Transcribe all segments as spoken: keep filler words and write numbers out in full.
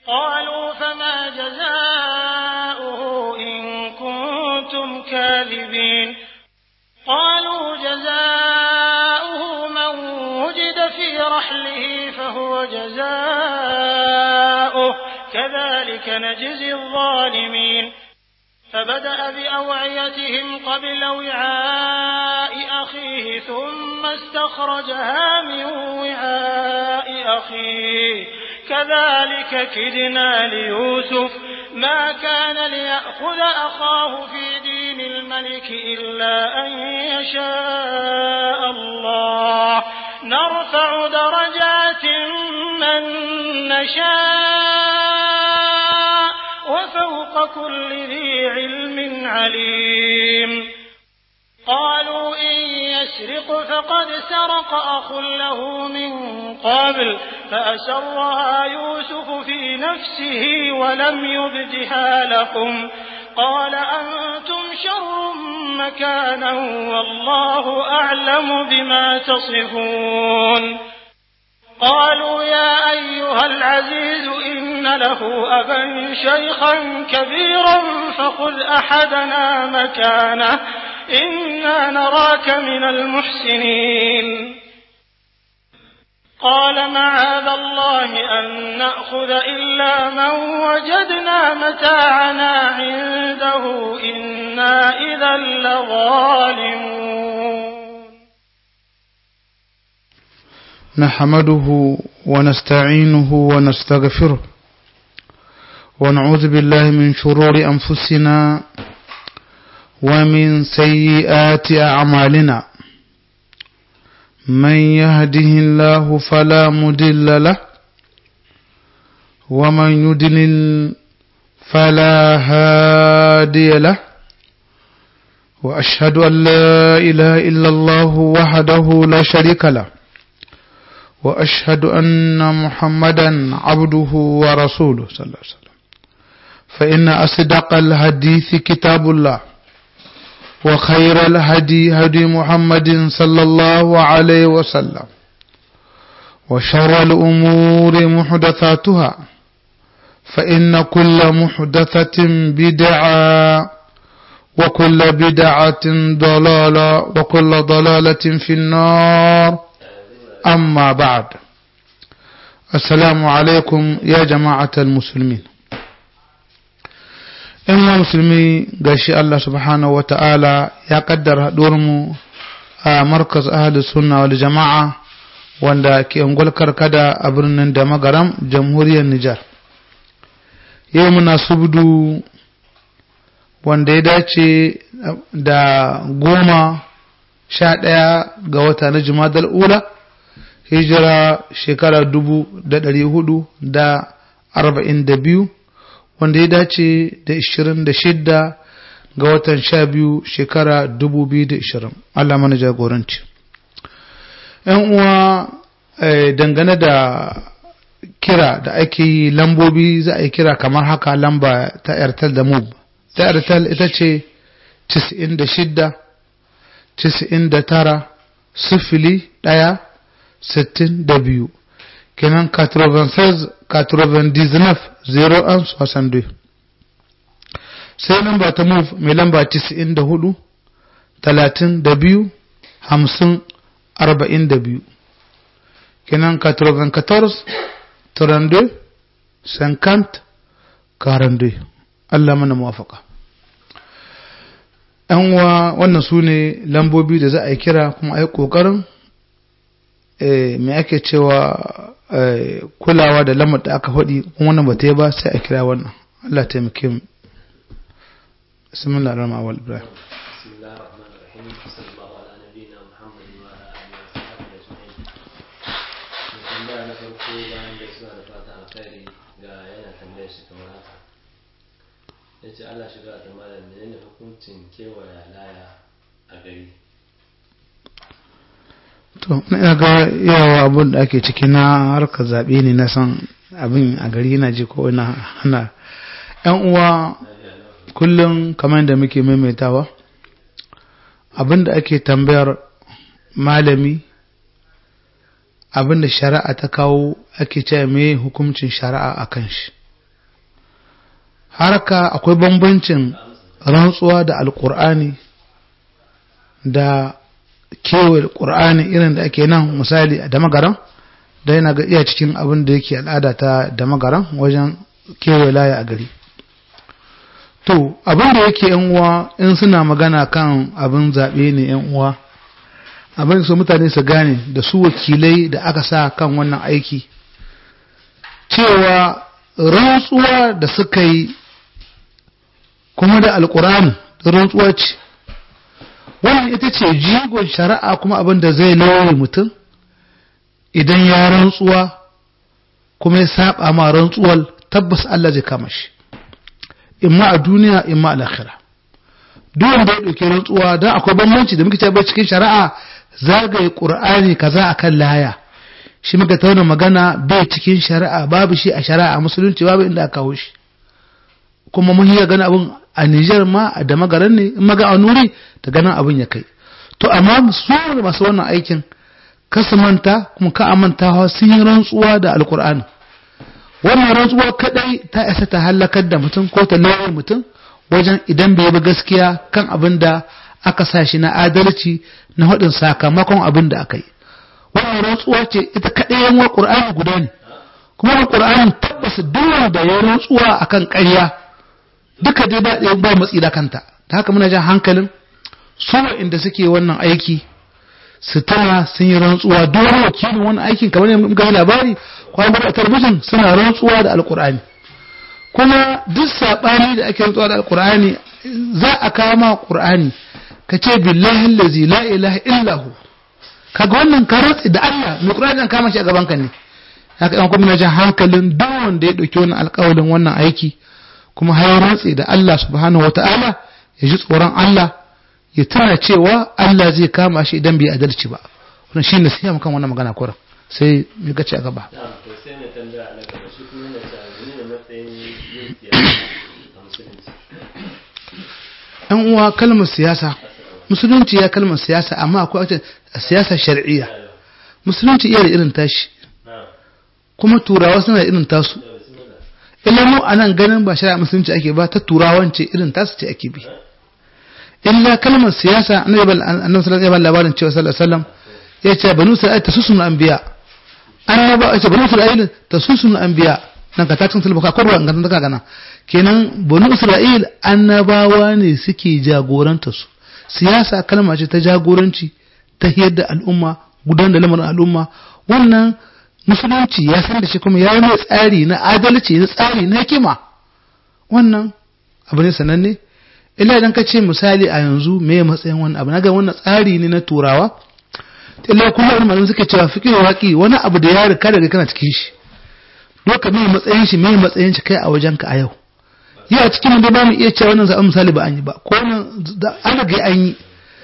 قالوا فما جزاؤه إن كنتم كاذبين قالوا جزاؤه من وجد في رحله فهو جزاؤه كذلك نجزي الظالمين فبدأ بأوعيتهم قبل وعاء أخيه ثم استخرجها من وعاء أخيه كذلك كدنا ليوسف ما كان ليأخذ أخاه في دين الملك إلا أن يشاء الله نرفع درجات من نشاء وفوق كل ذي علم عليم قالوا إن يسرق فقد سرق أخ له من قبل فأسرها يوسف في نفسه ولم يبدها لكم قال أنتم شر مكانا والله أعلم بما تصفون قالوا يا أيها العزيز إن له أبا شيخا كبيرا فخذ أحدنا مكانه إنا نراك من المحسنين قال معاذ الله أن نأخذ إلا من وجدنا متاعنا عنده إنا إذا لظالمون نحمده ونستعينه ونستغفره ونعوذ بالله من شرور أنفسنا ومن سيئات أعمالنا من يهده الله فلا مضل له ومن يضلل فلا هادي له وأشهد أن لا إله إلا الله وحده لا شريك له وأشهد أن محمدا عبده ورسوله صلى الله عليه وسلم فإن أصدق الحديث كتاب الله وخير الهدي هدي محمد صلى الله عليه وسلم وشر الأمور محدثاتها فإن كل محدثة بدعة وكل بدعة ضلالة وكل ضلالة في النار أما بعد السلام عليكم يا جماعة المسلمين إن مسلمي قاشي الله سبحانه وتعالى يقدر دورمو مركز أهل السنة والجماعة wanda ke ungul karkada a birnin da magaram jamhuriyar Nijar yau muna subdu wanda ya dace da goma sha ɗaya ga wata na Jumadal Ula hijira shekara dubu da ɗari hudu da arba'in da biyu wanda ya dace da ishirin da shidda ga watan sha biyu shekara dubu biyu da ishirin Allah mana jagoranci. ‘Yan uwa dangane da kira da ake yi lambobi za a yi kira kamar haka lamba ta Airtel da Move. Ta Airtel ita ce tis'in da shidda, tis'in da tara, sifili ɗaya, sittin da biyu. Kenan quatre-vingt-seize quatre-vingt-dix-neuf zéro un soixante-deux. Sai lamba ta Move mai lamba tis'in da hudu, talatin da biyu, hamsin, arba'in da biyu. Kenan quatre-vingt-quatorze trente-deux cinquante quarante-deux. Allah mana muwafaka. ‘Yan uwa wannan su ne lambobi da za a yi kira kuma a yi ƙoƙarin mai ake cewa kulawa da lamar da aka faɗi kuma wannan ba ta yi ba sai a kira wannan. Allah taimake mu. Bismillah ar-Rahman ar-Rahim. ya ce Allah shiga da malam menene hukuncin kewaya laya a gari. To ina ga yawa abun da ake ciki na harkar zaɓe ne na san abin a gari na ji ko ina hana ‘yan uwa kullum kamar da muke maimaitawa abin da ake tambayar malami abin da shari'a ta kawo ake cewa me hukuncin shari'a a kan shi haraka akwai bambancin rantsuwa da alkur'ani da kewaye alkur'ani irin da ake nan misali da magaran da yana ga iya cikin abin da yake al'ada ta da magaran wajen kewaye laya a gari. To abin da yake yan uwa in suna magana kan abin zaɓe ne yan uwa, abin su mutane su gane da su wakilai da aka sa kan wannan aiki cewa rantsuwa da suka yi kuma da alkur'ani rantsuwa ce, wannan ita ce jigon shari'a kuma abin da zai lauye mutum idan ya rantsuwa kuma ya saba ma rantsuwar tabbas Allah zai kama shi imma a duniya imma a lahira. duk wanda ya dauke rantsuwa dan akwai bambanci da muke cewa cikin shari'a zagaye qur'ani kaza akan laya, shi muka tauna magana bai cikin shari'a, babu shi a shari'a musulunci, babu inda aka kawo shi. kuma mun yi gana abun a Niger ma da magaran ne in maga a nuri ta ganin abun ya kai. To amma su masu wannan aikin kasu manta kuma ka amanta sun yi rantsuwa da alkur'ani. Wannan rantsuwa kadai ta isa ta halakar da mutum ko ta lawar mutum wajen idan bai bi gaskiya kan abin da aka sa shi na adalci na hadin sakamakon abin da aka yi. Wannan rantsuwa ce ita kadai yan wa Qur'ani guda ne. Kuma Qur'ani tabbas duk da ya rantsuwa akan ƙarya duka dai ba ɗaya ba matsi da kanta. Ta haka muna jan hankalin su inda suke wannan aiki su tana sun yi rantsuwa duk wani wakilin wannan aikin kamar yadda muka yi labari kwanan a talabijin suna rantsuwa da alkur'ani. Kuma duk saɓani da ake rantsuwa da alkur'ani za a kama ƙur'ani ka ce billahi allazi la ilaha illahu, kaga wannan ka rantsi da Allah mai ƙur'ani kama shi a gaban ka ne. Haka ɗan kuma muna jan hankalin duk wanda ya ɗauki wannan alƙawalin wannan aiki kuma har rantsi da Allah subhanahu wata'ala ya ji tsoron Allah ya tana cewa Allah zai kama shi idan bai adalci ba. Wannan shi ne sai mu kan wannan magana kuran sai mu ga ci a gaba. Ɗan uwa kalmar siyasa musulunci ya kalmar siyasa amma akwai wata siyasa shar'iyya. Musulunci iya da irin tashi kuma turawa suna da irin tasu. Ilimu a nan ganin ba shari'a musulunci ake ba ta turawan ce irin tasu ce ake bi. Illa kalmar siyasa annabi sallallahu alaihi wasallam labarin cewa sallallahu alaihi wasallam ya ce banu isra'il tasusun anbiya, annaba ya ce banu isra'il tasusun anbiya nan ka takin sulba ka korwa ngan daga gana kenan banu isra'il annabawa ne suke jagoranta su. Siyasa kalma ce ta jagoranci ta yadda al'umma gudanar da lamarin al'umma. Wannan musulunci ya san da shi kuma ya yi mai tsari na adalci na tsari na hikima. Wannan abu ne sananne. Illa idan ka ce misali a yanzu me matsayin wannan abu, naga wannan tsari ne na turawa. Illa kuma wani malamin suke cewa fiqh waqi wani abu da ya rika daga kana cikin shi. Doka me matsayin shi me matsayin shi kai a wajen ka a yau. Yau a cikin da ba mu iya cewa wannan zaɓen misali ba an yi ba. Ko nan da an ga an yi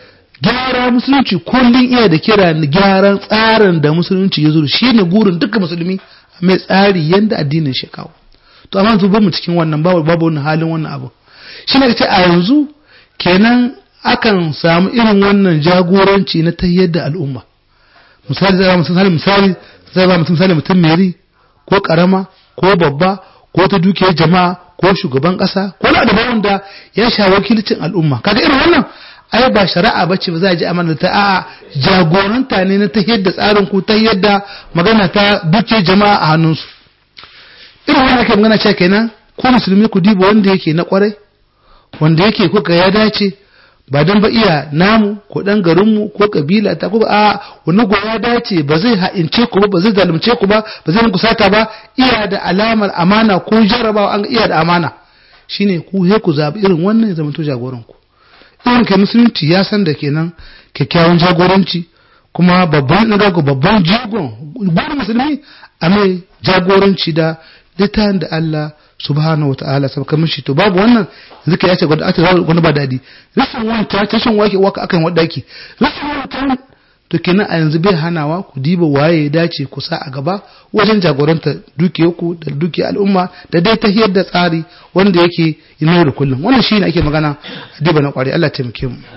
gyara musulunci kullun iya da kira gyaran tsarin da musulunci ya zo shi ne gurin dukkan musulmi mai tsari yanda addinin shi kawo. To amma yanzu ba mu cikin wannan babu babu wannan halin wannan abu. Shi ne ce a yanzu kenan akan samu irin wannan jagoranci na tayyar da al'umma. Misali zai ba mutum misali misali zai ba mutum misali mutum meri ko karama ko babba ko ta dukiyar jama'a ko shugaban kasa ko na da wanda ya sha wakilcin al'umma. Kaga irin wannan ai ba shari'a bace ba za a ji amana ta a jagoranta ne na tayyar da tsarin ku tayyar da magana ta dukiyar jama'a a hannunsu. Irin wannan ake magana cewa kenan ko musulmi ku diba wanda yake na kwarai wanda yake kuka ya dace ba dan ba iya namu ko dan garinmu ko kabila ta ko a wani go ya dace ba zai ha'ince ku ba ba zai zalunce ku ba ba zai muku sata ba, iya da alamar amana ko jarabawa an iya da amana, shine ku he ku zabi irin wannan ya zama to jagoran ku. Irin kai musulunci ya san da kenan kyakkyawan jagoranci kuma babban daga babban jigon gurin musulmi a mai jagoranci da litan da Allah subhanahu wataala sabaka mishi. To babu wannan zika yace gwada ata wani ba dadi rashin wanta tashin wake waka akan wadaki rashin wanta to kenan a yanzu bai hanawa ku diba waye ya dace ku sa a gaba wajen jagoranta dukiyarku da dukiyar al'umma da dai ta hiyar da tsari wanda yake ina da kullum. Wannan shine ake magana diba na kwari. Allah ya taimake mu.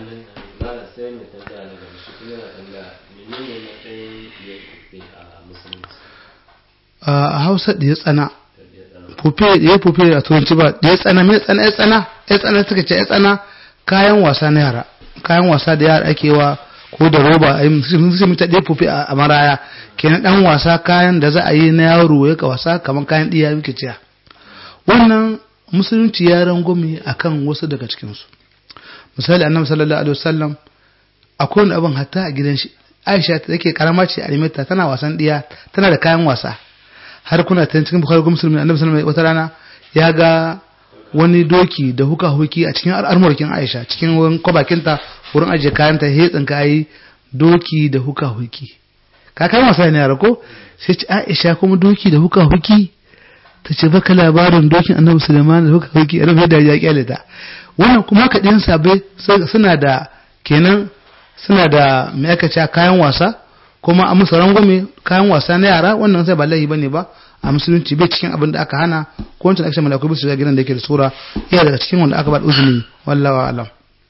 A Hausa da ya tsana fufe ya fufe a turanci ba da ya tsana mai tsana ya tsana ya tsana suka ce ya tsana kayan wasa na yara kayan wasa da yara ake wa ko da roba a yi sun ta ɗaya fufe a maraya kenan ɗan wasa kayan da za a yi na yaro ya ka wasa kamar kayan ɗiya muke ciya wannan musulunci ya rangwame akan wasu daga cikinsu misali annabi sallallahu alaihi wasallam akwai wani abin hatta a gidan shi Aisha ta yake karama ce a limita tana wasan ɗiya tana da kayan wasa har kuna ta cikin bukhari ko muslim annabi sallallahu alaihi wata rana ya ga wani doki da huka huki a cikin armorkin Aisha cikin wurin kwabakinta wurin ajiye kayanta hetsin kayi doki da huka huki ka kai wasa ne yara ko sai ce Aisha kuma doki da huka huki ta ce baka labarin dokin annabi Sulaiman da huka huki annabi da ya kyale ta wannan kuma ka din sabai suna da kenan suna da me aka ce kayan wasa kuma a musu rangwame kayan wasa na yara wannan sai ba laifi bane ba a musulunci bai cikin abin da aka hana ko wancan aka malaku bisu gidan da yake da sura iya daga cikin wanda aka ba uzuni wallahi alam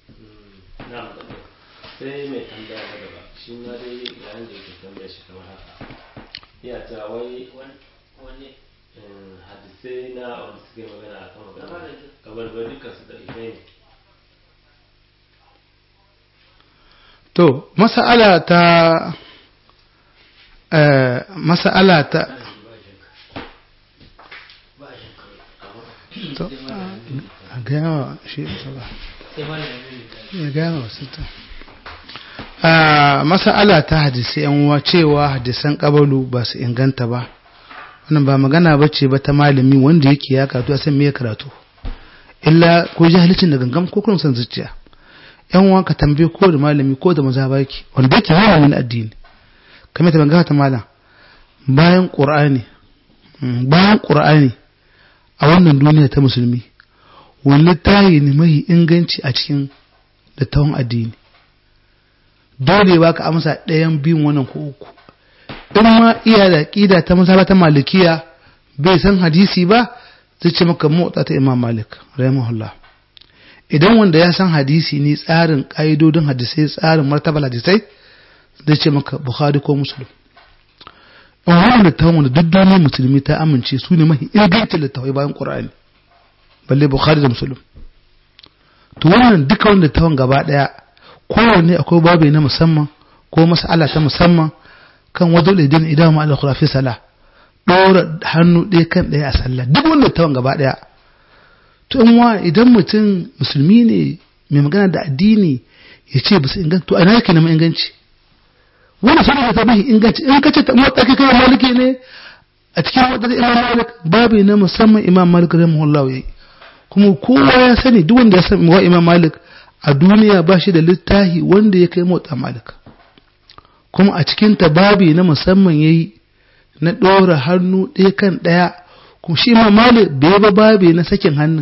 sai mai tambaya na gaba shi ma dai yayin da yake tambaya shi kamar haka ya ta wai wani hadisai na wanda suke magana akan magana kamar ba dukkan su da ifai ne to mas'ala ta eh mas'ala ta to ga shi ya ga wasu ta a mas'ala ta hadisi yan uwa cewa hadisan kabalu ba su inganta ba wannan ba magana bace ba ta malami wanda yake ya karatu a san me ya karatu illa ko jahilcin da gangam ko kun san zuciya yan uwa ka tambaye ko da malami ko da mazhaba yake wanda yake malamin addini kamar ta bangata malam bayan qur'ani bayan qur'ani a wannan duniya ta musulmi wani tayi ne mai inganci a cikin dattawan addini dole ba ka amsa ɗayan biyun wannan ko uku in ma iya da ƙida ta mazhaba ta malikiya bai san hadisi ba zai ce maka motsa ta imam malik rahimahullah idan wanda ya san hadisi ne tsarin ƙa'idodin hadisai tsarin martabar hadisai zai ce maka bukhari ko muslim in wannan littafin wanda duk duniyar musulmi ta amince su ne mahi ingancin littafai bayan qur'ani balle bukhari da muslim to wannan duka wanda littafin gaba daya kowanne akwai babu na musamman ko mas'ala ta musamman kan wadul idin idan ma al-khura fi salah dora hannu ɗaya kan ɗaya a sallah duk wanda littafin gaba daya to in wa idan mutum musulmi ne mai magana da addini ya ce ba su inganta to ana yake na mai inganci wannan sanar da bai inganci in kace ta motsa kai kai maliki ne a cikin wadda imam malik babu na musamman imam malik rahimahullah yayi kuma kowa ya sani duk wanda ya san wa imam malik a duniya ba shi da littahi wanda ya kai motsa malik kuma a cikin ta babu na musamman yayi na dora hannu ɗaya kan ɗaya kuma shi imam malik bai ba babu na sakin hannun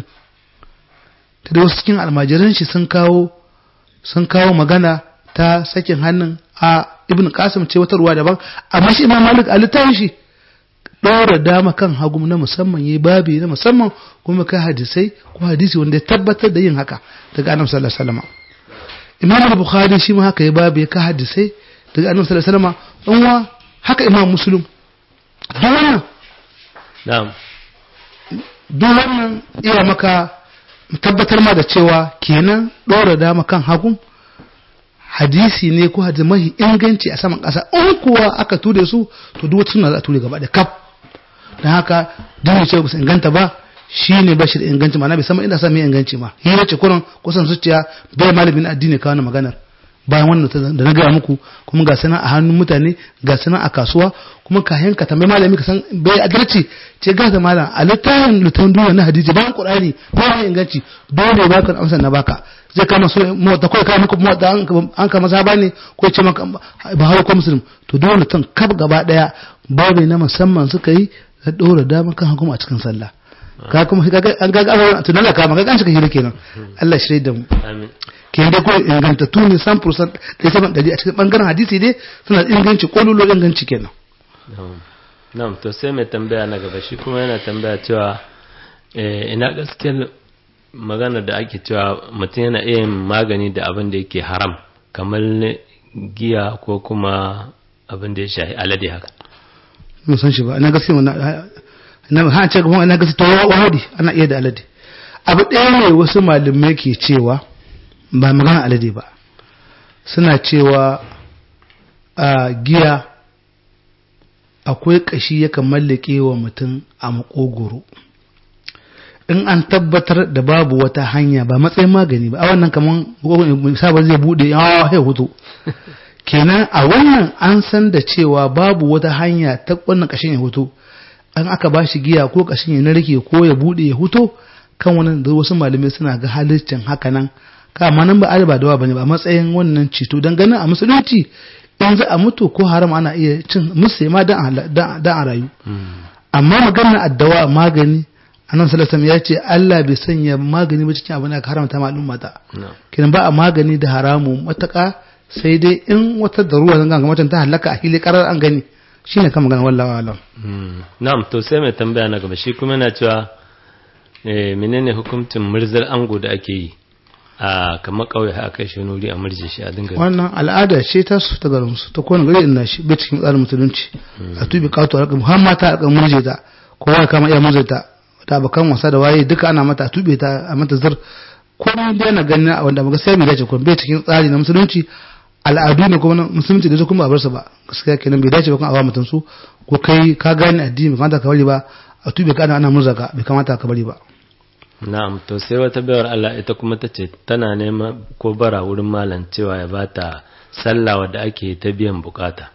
ta da wasu cikin almajiran shi sun kawo sun kawo magana ta sakin hannun a ibn qasim ce wata ruwa daban amma shi imam malik a littafin shi ɗora dama kan hagu na musamman yayi babi na musamman kuma kai hadisai ko hadisi wanda ya tabbatar da yin haka daga annabi sallallahu alaihi wasallam imam al-bukhari shi ma haka yayi babi ya kai hadisai daga annabi sallallahu alaihi wasallam uwa haka imam muslim duk wannan na'am duk wannan iya maka tabbatar ma da cewa kenan ɗora dama kan hagu hadisi ne ko hadisi mahi inganci a saman ƙasa in kuwa aka ture su to duk wata suna za a ture gaba da kaf don haka duk ce ba su inganta ba shi ne ba shi da inganci ma na bai sama inda sa mai inganci ma yi wace kurin kusan zuciya bai malamin addini kawo maganar bayan wannan da na gaya muku kuma ga sana a hannun mutane ga sana a kasuwa kuma ka yanka tambayi malami ka san bai adalci ce ga da malam a littafin littafin duniya na hadisi bayan qur'ani ba mai inganci dole ba ka amsa na baka zai kama so mota ko kai muku mota an ka maza bane ko ce maka ba hawo ko muslim to dole tun kaf gaba daya babu na musamman suka yi da dora dama kan hukuma a cikin sallah ka kuma ka an ga ga to nan ka maka kan shi ka hira kenan Allah shirye da mu amin ke da ko inganta tuni cent percent da saban dari a cikin bangaren hadisi dai suna inganci kololo inganci kenan na'am to sai mai tambaya na gaba shi kuma yana tambaya cewa ina gaskiyar magana da ake cewa mutum yana iya yin magani da abin da yake haram kamar giya ko kuma abin da ya shahi alade haka mun san shi ba ina gaskiya wannan na ha ce kuma ina ga to wahudi ana iya da alade abu ɗaya ne wasu malamai ke cewa ba magana alade ba suna cewa a giya akwai kashi yakan mallake wa mutum a makogoro in an tabbatar da babu wata hanya ba matsayin magani ba a wannan kaman sabon zai bude ya hutu kenan a wannan an san da cewa babu wata hanya ta wannan kashin ya hutu an aka ba shi giya ko kashin ya narke ko ya bude ya hutu kan wannan da wasu malamai suna ga halittin haka nan kama nan ba alba dawa bane ba matsayin wannan cito dan ganin a musulunci in za a mutu ko haram ana iya cin musu ma dan dan a rayu amma maganar addawa magani annabi sallallahu alaihi wasallam ya ce Allah bai sanya magani ba cikin abin da aka haramta ma al'umma ta kidan ba a magani da haramu mataka sai dai in wata daruwa zan ga mutum ta halaka a hili karar an gani shine kan magana wallahi alam na'am to sai mai tambaya na gaba shi kuma yana cewa eh menene hukuncin murzal ango da ake yi a kamar kauye haka shi nuri a murje shi a dinga wannan al'ada ce ta su ta garin su ta kona gari ina shi bai cikin tsarin musulunci a tubi kato raka muhammad ta raka murje ta kowa kama iya murje ta ta bakan wasa da waye duka ana mata tube ta a mata zar komai da na ganin wanda ba gaskiya bai dace ko bai cikin tsari na musulunci al'adu ne kuma musulunci da kuma ba bar su ba gaskiya kenan bai dace ba kuma a ba mutun su ko kai ka gane addini ba kamata ka bari ba a tube ka ana ana murzaka bai kamata ka bari ba na'am to sai wata bayar Allah ita kuma tace tana neman ko bara wurin malam cewa ya bata sallah wadda ake ta biyan bukata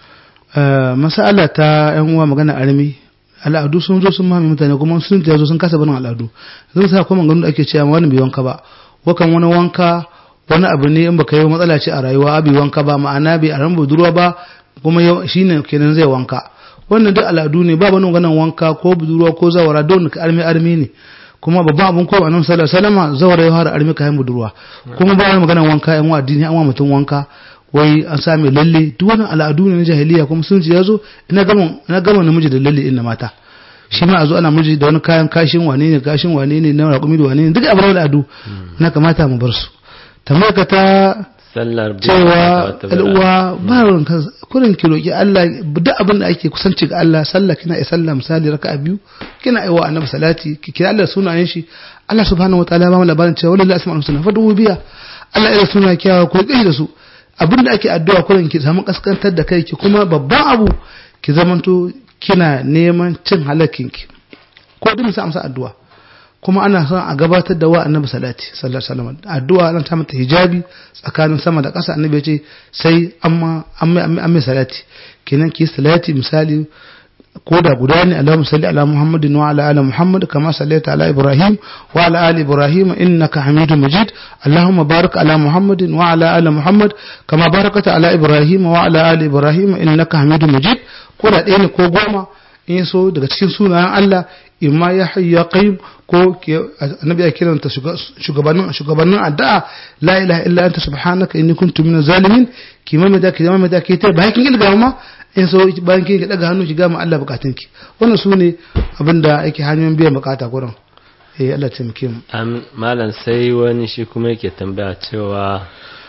eh masala ta yan uwa magana armi al'adu sun zo sun mame mutane kuma sun ta zo sun kasa barin al'adu zan sa kuma ganin da ake cewa wani bai wanka ba wakan wani wanka wani abu ne in baka yi matsala ce a rayuwa bai wanka ba ma'ana bai aran budurwa ba kuma shine kenan zai wanka wannan duk al'adu ne ba wani ganin wanka ko budurwa ko zawara don ka armi armi ne kuma babban abun ko annabi sallallahu alaihi wasallam zawara ya fara armi kayan budurwa kuma ba wani maganar wanka yan addini an wa mutum wanka wai an sami lalle duk wani al'adu ne na jahiliya kuma sun ji yazo ina gama ina gama namiji da lalle inna mata shi ma azo ana miji da wani kayan kashin wane ne kashin wane ne na raƙumi da wane ne duk abin al'adu na kamata mu bar su tamaka ta sallar cewa al'uwa ba ranka kurin ki roki Allah duk abin da ake kusanci ga Allah sallah kina yi sallah misali raka'a biyu kina yi wa annabi salati ki kira Allah sunayen shi Allah subhanahu wataala ba mu labarin cewa wallahi asma'ul husna fadu biya Allah ya suna kiyawa ko kai da su abin da ake addu'a kurin ki samu kaskantar da kai ki kuma babban abu ki zamanto kina neman cin halakkinki ko duk sai amsa addu'a kuma ana son a gabatar da wa annabi salati sallallahu alaihi wasallam addu'a nan ta mata hijabi tsakanin sama da ƙasa annabi ya ce sai amma amma amma salati kenan ki salati misali ko da guda ne Allahumma salli ala Muhammadin wa ala ali Muhammad kama sallaita ala Ibrahim wa ala ali Ibrahim innaka Hamidum Majid Allahumma barik ala Muhammadin wa ala ali Muhammad kama barakata ala Ibrahim wa ala ali Ibrahim innaka Hamidum Majid ko da ɗaya ne ko goma in so daga cikin sunayen Allah imma ya hayyu ya qayyum ko annabi ya kiranta shugabannin shugabannin addu'a la ilaha illa anta subhanaka inni kuntu minaz zalimin kimama da kimama da ke ta bayan kin ilga ma in so bayan kin daga hannu ki ga ma Allah bukatunki wannan sune abinda yake hanyoyin biyan bukata gurin eh Allah taimake mu amin malam sai wani shi kuma yake tambaya cewa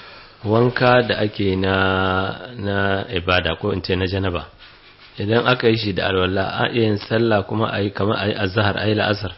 wanka da ake na na ibada ko in ce na janaba idan aka yi shi da alwala a yin sallah kuma a yi kamar a yi azhar a yi la'asar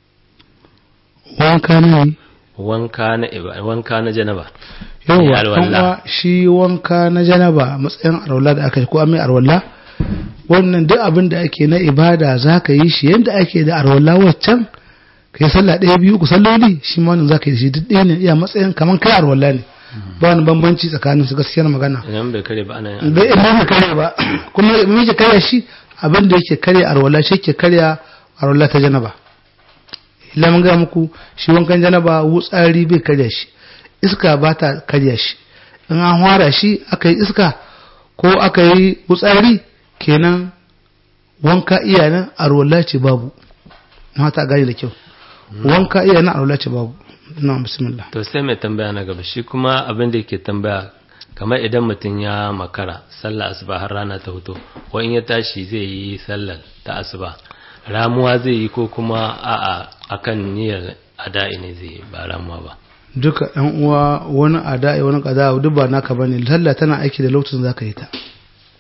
wanka ne wanka na wanka na janaba yawa shi wanka na janaba matsayin alwala da aka yi ko amai alwala wannan duk abin da ake na ibada zaka yi shi yanda ake da alwala waccan kai sallah ɗaya biyu ku salloli shi ma wannan zaka yi shi duk ɗaya ne iya matsayin kaman kai alwala ne ba wani bambanci tsakanin su gaskiyar magana idan bai kare ba ana yin bai bai kare ba kuma me yake kare shi abin da yake kare arwala shi yake kare arwala ta janaba illa mun ga muku shi wankan janaba wutsari bai kare shi iska ba ta kare shi in an hwara shi aka yi iska ko aka yi wutsari kenan wanka iyanan arwala ce babu mata gani da kyau wanka iyanan arwala ce babu na bismillah to sai mai tambaya na gaba shi kuma abin da yake tambaya kamar idan mutum ya makara sallar asuba har rana ta fito ko in ya tashi zai yi sallar ta asuba ramuwa zai yi ko kuma a'a akan niyyar ada'i ne zai yi ba ramuwa ba duka ɗan uwa wani ada'i wani qada duk ba naka bane sallah tana aiki da lokacin zaka yi ta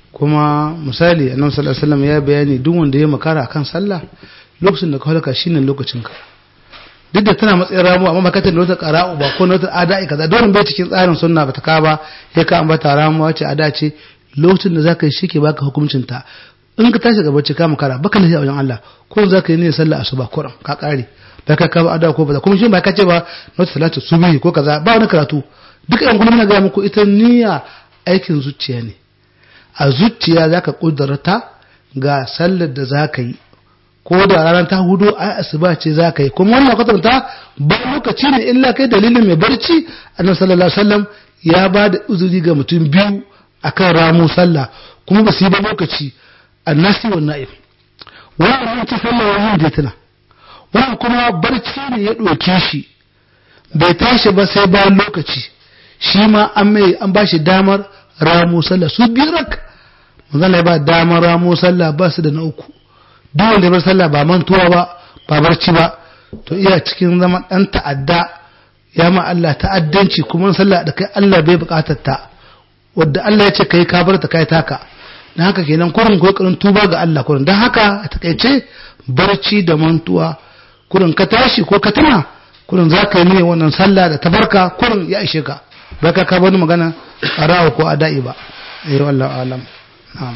kuma misali annabi sallallahu alaihi wasallam ya bayani duk wanda ya makara akan sallah lokacin da ka halaka shine lokacin ka duk da tana matsayin ramu amma makatar da wata qara'u ba ko wata ada'i kaza dole bai cikin tsarin sunna ba ta ka ba sai ka ambata ramuwa ce ada ce lokacin da zaka yi shike baka hukuncin ta in ka tashi gaba ce ka makara baka lafiya wajen Allah ko zaka yi ne sallah asuba kuran ka kare ba ka ka ba ada ko ba kuma shi ba ka ce ba wata salatu subhi ko kaza ba wani karatu duk ɗan kuma na ga muku ita niyya aikin zuciya ne a zuciya zaka kudurta ga sallar da zaka yi ko da ranar ta hudu a asuba ce zaka yi kuma wannan kwatanta ba lokaci ne illa kai dalilin mai barci annabi sallallahu alaihi wasallam ya ba da uzuri ga mutum biyu akan ramu sallah kuma ba su yi ba lokaci annasi wa na'im wannan ta sallah wannan da tana wannan kuma barci ne ya doke shi bai tashi ba sai bayan lokaci shi ma an mai an ba shi damar ramu sallah su biyu rak manzon ya ba damar ramu sallah ba su da na uku duk wanda bar sallah ba mantuwa ba ba barci ba to iya cikin zaman dan ta'adda ya ma Allah ta'addanci kuma sallah da kai Allah bai bukatar ta wanda Allah ya ce kai ka bar ta kai taka dan haka kenan kurin kokarin tuba ga Allah kurin dan haka a takeice barci da mantuwa kurin ka tashi ko ka tuna kurin zaka yi ne wannan sallah da tabarka kurin ya ishe ka baka ka bani magana qara'a ko ada'i ba eh wallahi alam na'am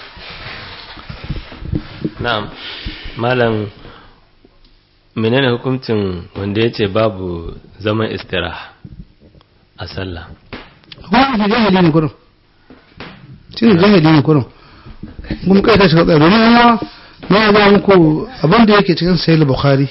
na'am malam menene hukuncin wanda yace babu zaman istiraha a sallah wannan jahili ne kurum cin jahili ne kurum mun kai ta shiga tsaye domin amma na ga muku abin da yake cikin sahih bukhari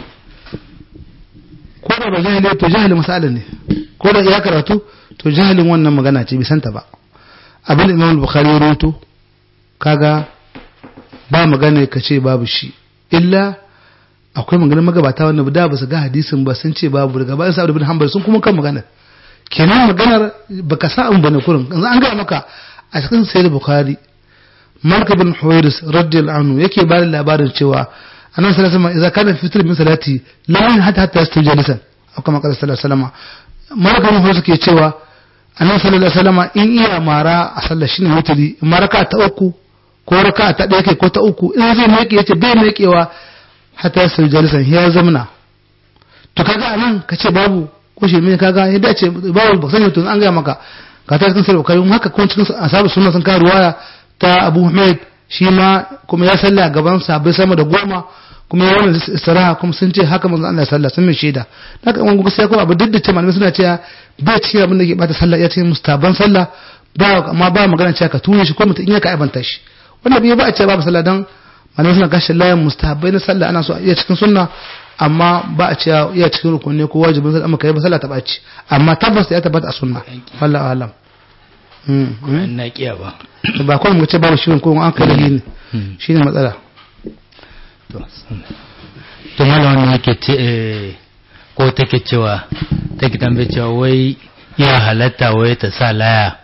ko da ba jahili to jahili masala ne ko da ya karatu to jahilin wannan magana ce bai santa ba abin da imam bukhari ya rawaito kaga ba magana ka ce babu shi illa akwai maganar magabata wanda da ba su ga hadisin ba sun ce babu daga bayan sa'ad bin hanbal sun kuma kan maganar kenan maganar baka sa an bane kurin yanzu an ga maka a cikin sahih bukhari Malik bin Huwairis radiyallahu anhu yake ba da labarin cewa annabi sallallahu alaihi wasallam idza kana fitr min salati la hatta hatta yastajlisan aw kama qala sallallahu alaihi wasallam Malik bin Huwairis ke cewa annabi sallallahu alaihi wasallam in iya mara a sallar shine wuturi maraka ta uku ko raka ta ɗaya kai ko ta uku in zai miƙe yace bai miƙewa hatta sai jalisan ya zamna to kaga anan kace babu ko shi me kaga ya dace babu ba sani to an ga maka ka ta cikin sai kai haka ko cikin ashabu sunna sun ka ruwaya ta Abu Humayd shi ma kuma ya salla gaban sa bai sama da goma kuma ya wannan istiraha kuma sun ce haka manzo Allah sallallahu sun mai shaida haka an gugu sai kuma abu diddace malamai suna cewa bai cikin abin da ke bata sallah ya ce mustaban sallah ba amma ba magana cewa ka ture shi ko mutum in ya ka aibanta shi wannan bai ba a ce babu sallah dan malamai suna kashe layin mustahabbai na sallah ana so iya cikin sunna amma ba a ce iya cikin rukunne ko wajibin sallah amma kai ba sallah ta baci amma tabbas ya tabbata a sunna wallahi alam mm na kiya ba ba ko mu ce babu shirin ko an kai dalili shine matsala to to malamin yake ce ko take cewa take tambaye cewa wai ya halatta wai ta sa laya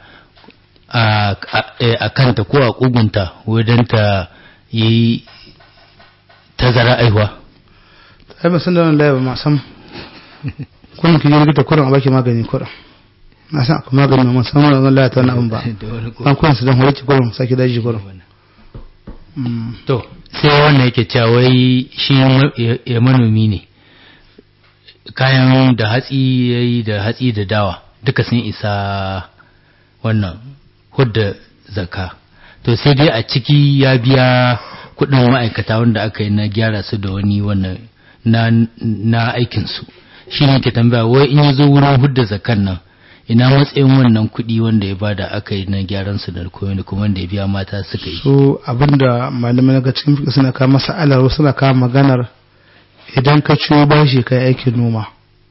a kanta ko a kugunta wajen ta yi tazara aihuwa ai ba san da wannan laya ba ma sam kun ki yi likita kurin a baki magani kurin na san akwai magani ma san wannan laya ta wannan abin ba an kun su dan horiki kurin saki daji kurin to sai wannan yake cewa wai shi ya manomi ne kayan da hatsi yayi da hatsi da dawa duka sun isa wannan hudda zakka to sai dai a ciki ya biya kudin ma'aikata wanda aka yi na gyara su da wani wannan na na aikin su shine ke tambaya wai in yazo wurin hudda zakkan nan ina matsayin wannan kudi wanda ya bada aka yi na gyaran su da koyo kuma wanda ya biya mata suka yi so abinda malamai na cikin fiqh suna kawo mas'alar suna kawo maganar idan ka ciyo bashi kai aikin noma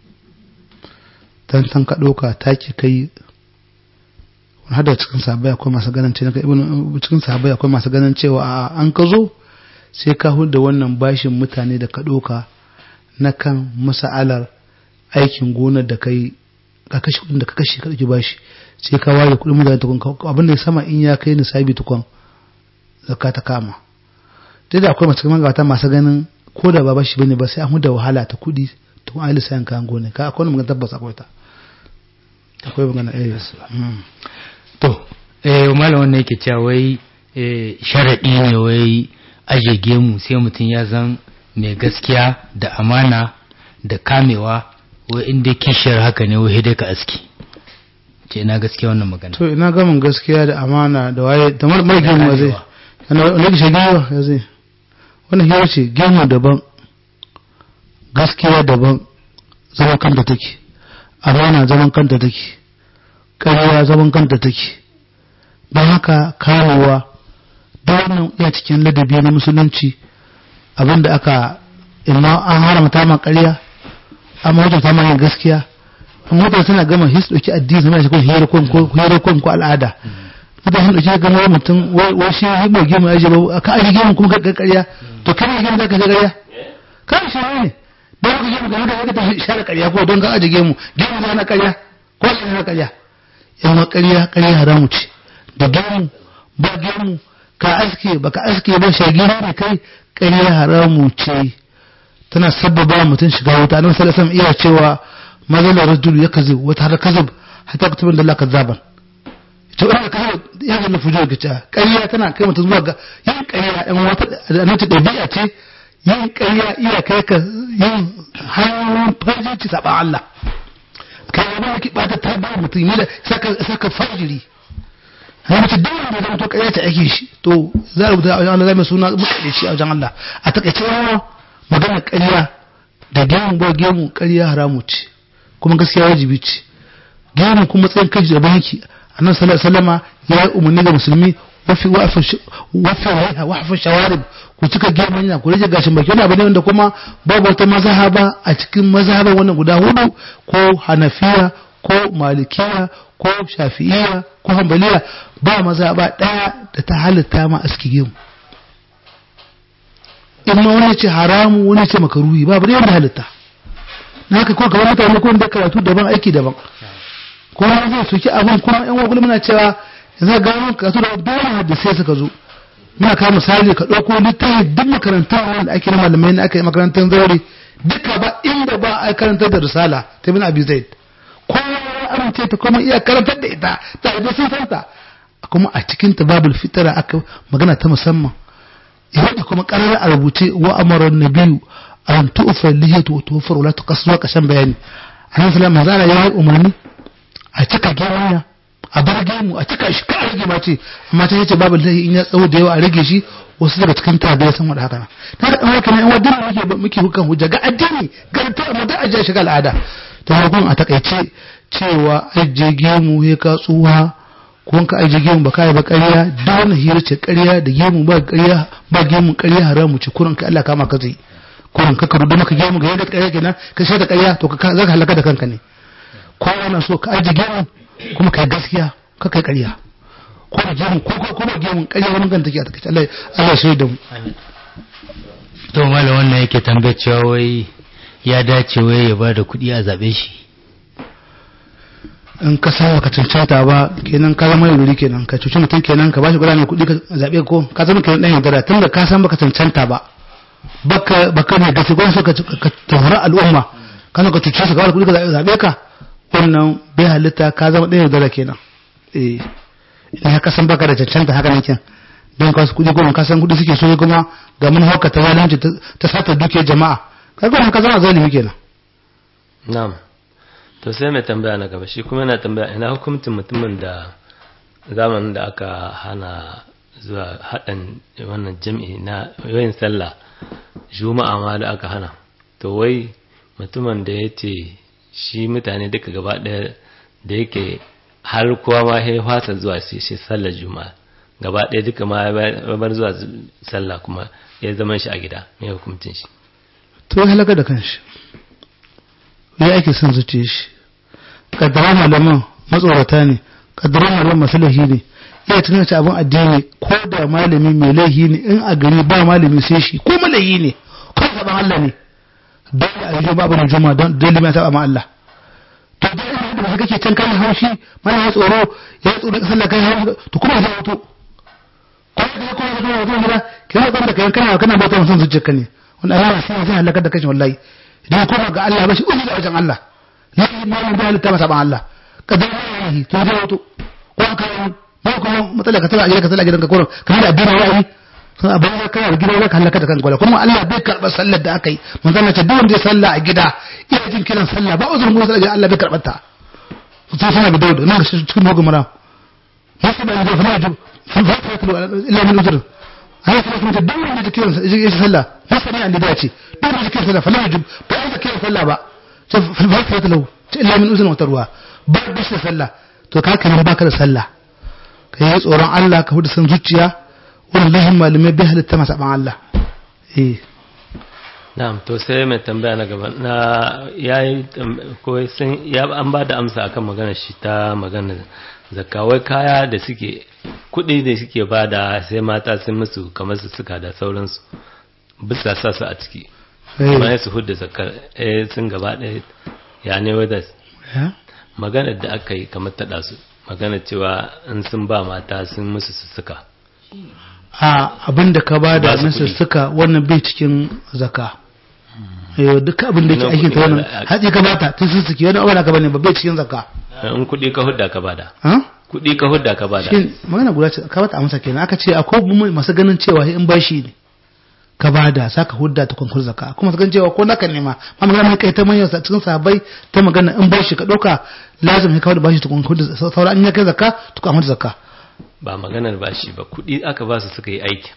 tantan ka doka taki kai hada cikin sahabbai akwai masu ganin cewa ibn cikin sahabbai akwai masu ganin cewa a an ka zo sai ka hulda wannan bashin mutane da ka doka na kan mas'alar aikin gonar da kai ka kashi kudin da ka kashi ka dauki bashi sai ka ware kudin mutane tukun abin da sama in ya kai nisabi tukun zakka ta kama dai da akwai masu magabata masu ganin ko da ba bashi bane ba sai an huda wahala ta kudi tukun ai lissayin kayan gona ka akwai magana tabbas akwai ta akwai magana eh to eh malam wannan yake cewa wai eh sharadi ne wai aje gemu sai mutum ya zan mai gaskiya da amana da kamewa wai inda kishiyar haka ne wai dai ka aski ce ina gaskiya wannan magana to ina gamin gaskiya da amana da waye da mar gemu zai ana ne shi gemu ya zai wannan hira ce gemu daban gaskiya daban zaman kanta take amana zaman kanta take ƙarya zaman kanta take don haka kawowa da wannan ya cikin ladabi na musulunci abinda aka imma an haramta ma ƙarya amma wajen ta yin gaskiya amma mutane suna gama his ɗauki addini suna shi ko hirakon ko hirakon ko al'ada mutane sun ɗauki gama mutum wai shi yi mai gemu aji ba ka aji gemu kuma ka ƙarya to kan yi gemu za ka ga ƙarya kan shi ne don ka gemu game da haka ta share ƙarya ko don ka aji gemu gemu za na ƙarya ko shi na ƙarya yan ƙarya ƙarya haramu ce da gemu ba gemu ka aske ba ka aske ba shagira ne kai ƙarya haramu ce tana sabbaba mutum shiga wuta annabi sallallahu alaihi wasallam iya cewa mazala rajul yakzib wa tar kazab hatta kutubun da Allah kazaban to ina ka ya ga fujo ga ta ƙarya tana kai mutum zuwa ga yin ƙarya ɗan wata annabi dabi'a ce yin ƙarya iya kai ka yin hanyoyin fajirci saba Allah kai ba ki bata ta ba mutum ne saka saka fajiri har mutum da wanda zama to ƙarya ta ake shi to za a rubuta a wajen Allah zai mai suna mutane shi a wajen Allah a takaice magana ƙarya da gemu ba gemu ƙarya haramu ce kuma gaskiya wajibi ce gemu kuma matsayin kai da banki annabi sallallahu alaihi wasallama ya yi umarni ga musulmi wafi wafi wafi waiha wafi shawarib ku cika gemu yana ku rage gashin baki wani abu ne wanda kuma babu wata mazhaba a cikin mazhaban wannan guda hudu ko hanafiya ko malikiya ko shafi'iya ko hanbaliya ba mazhaba daya da ta halitta ma aski gemu in ma wani ce haramu wani ce makaruhi babu da yadda halitta na haka kuma kamar mutane ko da karatu daban aiki daban kuma zai soki abin kuma yan wagulu muna cewa yanzu ga wani karatu da dole hadisai suka zo muna kawo misali ka ɗauko littafi duk makarantar wanda ake na malamai na aka yi makarantar zaure duka ba inda ba a karantar da risala ta bin abi zaid kowa ya amince ta kuma iya karantar da ita ta da sun santa kuma a cikin ta babul fitara aka magana ta musamman yadda kuma karar a rubuce wa amaran nabiyu an tu'fa lihiyatu wa tuwfar wala tuqassu kashan bayani annabi sallallahu alaihi wasallam ya yi umarni a cika gemu a bar gemu a cika shi ka rage ma ce amma ta yace babu lahi in ya tsawo da yawa a rage shi wasu daga cikin tabiya sun wada haka ta da haka ne wadin muke muke hukan hujja ga addini ga ta amma da ajiya shiga al'ada ta hukun a takaice cewa ajiye gemu ya ka tsuwa ko ka aje gemu ba kai ba ƙarya da wannan hira ce ƙarya da gemu ba ƙarya ba gemu ƙarya haramu ce kurin ka Allah kama ka zai kurin ka ka rubuta maka gemu ga yadda ƙarya kenan ka shaida ƙarya to ka zaka halaka da kanka ne ko ana so ka aje gemu kuma kai gaskiya ka kai ƙarya ko da gemu ko ko kuma gemu ƙarya wannan ganta take a take Allah Allah ya shaida mu to mallam wannan yake tambaye cewa wai ya dace wai ya bada kuɗi a zabe shi in ka sa ka cancanta ba kenan ka zama yuri kenan ka cuci mutum kenan ka bashi gudanar kuɗi ka zaɓe ko ka zama kenan ɗan yaudara tun da ka san baka cancanta ba baka baka ne gasi gwan so ka tawara al'umma ka so ka cuci su ka bada kuɗi ka zaɓe ka wannan bai halitta ka zama ɗan yaudara kenan eh idan ka san baka da cancanta haka ne kenan don ka su kuɗi goma ka san kuɗi suke so kuma ga mun hauka ta zalunci ta sata dukiyar jama'a ka goma ka zama zalimi kenan na'am to sai mai tambaya na gaba shi kuma yana tambaya ina hukuncin mutumin da zamanin da aka hana zuwa haɗin wannan jami'i na yayin sallah juma'a ma da aka hana to wai mutumin da ya ce shi mutane duka gaba ɗaya da yake har kowa ma ya fasa zuwa sai shi sallar juma'a gaba ɗaya duka ma ya bar zuwa sallah kuma ya zama shi a gida mai hukuncin shi to halaka da kanshi ya ake son zuciya shi kaddara malaman matsorata ne kaddara malaman masu laihi ne iya tunan ci abin addini ko da malami mai laihi ne in a gari ba malami sai shi ko malayi ne ko saban Allah ne don da ayyuka babu na juma don dalilin ya saba ma Allah to da ina da kake can kai haushi mana ya tsoro ya tsoro sallah kai haushi to kuma zai wato ko da ko da wato ne kai ga da kai kana kana bauta musun zuciyarka ne wannan Allah sai zai halaka da kashi wallahi idan kuma ga Allah ba shi uzuri a wajen Allah la imanin da halitta masa ban Allah kadar yayi to zai wato ko aka ko kuma matsala ka tana a gidanka tana a gidanka ko kamar da addini wa'ayi sun abin da kana da gidan ka halaka da kanka wala kuma Allah bai karɓar sallar da aka yi manzo Allah ce duk wanda ya salla a gida ina jin kiran sallah ba uzurin mu sallah Allah bai karɓar ta sai sana da Dawud nan cikin mugun mara masu da yanzu fara ju fara illa min uzur haka kuma kuma duk wanda ya kiran sallah masa ne an da ce duk wanda ya kiran sallah fa la yujib ba ya kiran sallah ba sai fara lahu illa min uzur wa tarwa ba da sallah to ka kana baka da sallah kai tsoron Allah ka hudu san zuciya wallahi malamai bai halitta masa ban Allah eh na'am to sai mai tambaya na gaba na yayi ko sun ya an ba da amsa akan magana shi ta magana zakawai kaya da suke kudi da suke bada sai mata sun musu kamar su suka da sauransu bisa sa su a ciki amma su hudda zakar eh sun gaba ɗaya ya ne wada magana da aka yi kamar tada su magana cewa in sun ba mata sun musu su suka a abin da ka ba da na sussuka wannan bai cikin zaka yau duka abin da ke aikin ta wannan haji ka bata ta sussuki wani abu da ka bane ba bai cikin zaka in kudi ka hudda ka bada kudi ka hudda ka bada shin magana guda ce ka bata amsa kenan aka ce akwai masu ganin cewa in bashi ne ka bada saka hudda ta kunkur zaka kuma su ganin cewa ko naka nema ma magana mai kai ta manyan cikin sahabbai ta magana in bashi ka dauka lazim ka da bashi ta kunkur sauran in ya kai zaka to ka amsa zaka ba maganar bashi ba kudi aka ba su suka yi aiki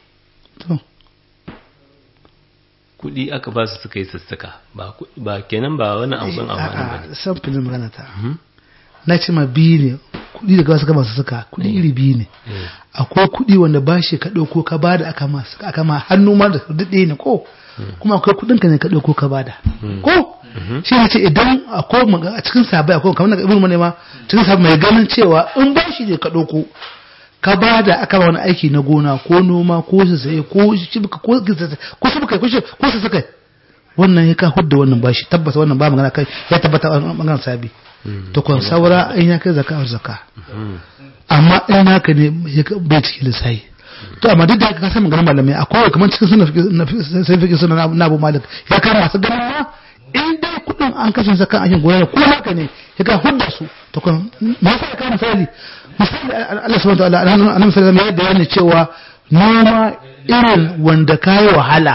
kudi aka ba su suka yi sassaka ba ba kenan ba wani abun amfani ba ne san filin magana ta na ce ma biyu ne kudi daga wasu gaba su suka kudi iri biyu ne akwai kudi wanda bashi ka dauko ka bada aka ma aka ma hannu ma da dade ne ko kuma akwai kudin ka ne ka dauko ka bada ko shi ne ce idan akwai a cikin sabai akwai kamar na ibnu manema cikin sabai mai ganin cewa in bashi ne ka dauko ka ba da aka ba wani aiki na gona ko noma ko sai ko shibka ko ko shibka ko ko su suka wannan ya ka hudda wannan bashi tabbata wannan ba magana kai ya tabbata magana sabi to kon saura in ya kai zakka zakka amma in naka ne bai cikin lisai to amma duk da ka san magana malamai akwai kamar cikin sunan sai fike sunan na Abu Malik ya kama su ganin ma in dai kudin an kashe zakka a cikin gona ko naka ne ya ka hudda su to kon ma sai ka misali misali Allah subhanahu wa ta'ala annabi sallallahu alaihi wasallam ya bayyana cewa noma irin wanda kai wahala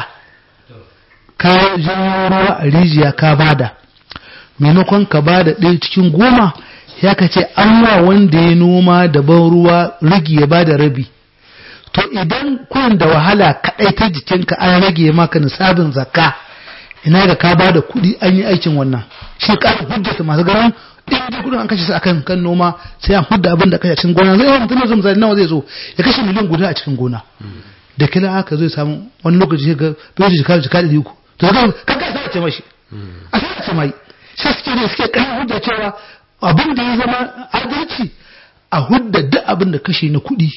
kai jawo ruwa a rijiya ka bada maimakon ka bada ɗaya cikin goma ya ka ce an wa wanda ya noma da ban ruwa rigi ya bada rabi to idan kun da wahala kaɗai ta jikinka an rage maka nisabin zakka ina ga ka bada kuɗi an yi aikin wannan shi ƙara hujjata masu garan in da kudin an kashe su akan kan noma sai an hudda abin da kashe a cikin gona zai yawan mutum zai nawa zai zo ya kashe miliyan guda a cikin gona da kila haka zai samu wani lokaci ga bai shi jika jika da uku to kaga kaga sai ce mashi a sai ce mai sai suke ne suke kan hudda cewa abin da ya zama adalci a hudda duk abin da kashe na kuɗi